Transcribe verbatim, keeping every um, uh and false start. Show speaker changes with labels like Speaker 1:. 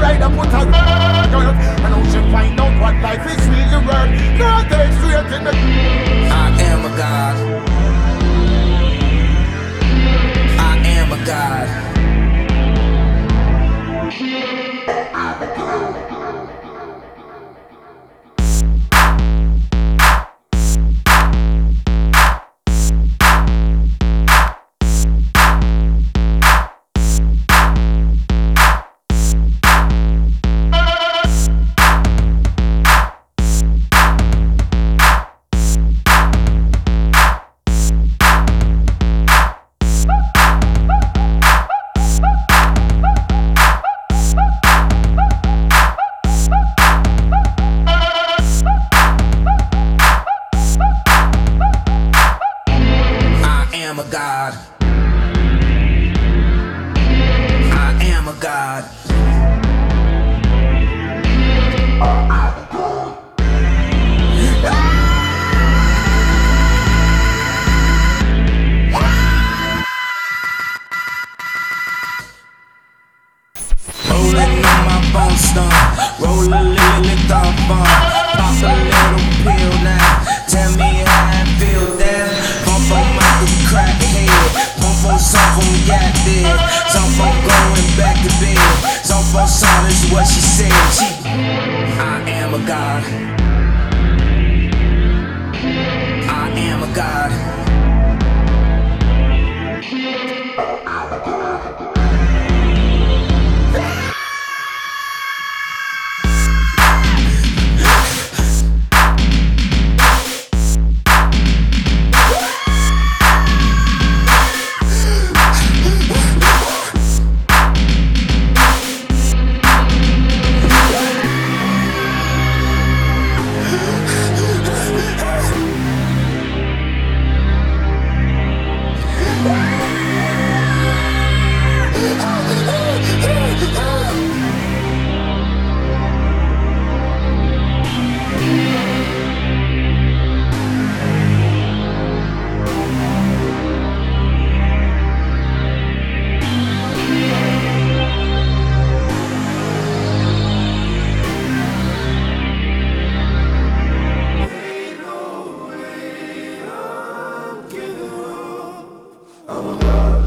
Speaker 1: inside and put a girl. And now she find out what life is really worth. Girl, they straight in the.
Speaker 2: I am a god. I am a god. I am a god. I am a god. Rolling on my bone stone, roll a little thumb bomb, pop a little pill now. Tell me how I feel that. Pump on my crack head, pump on some from got there, some from going back to bed, some from son is what she said. She, I am a god. I am a god.
Speaker 1: I'm a god.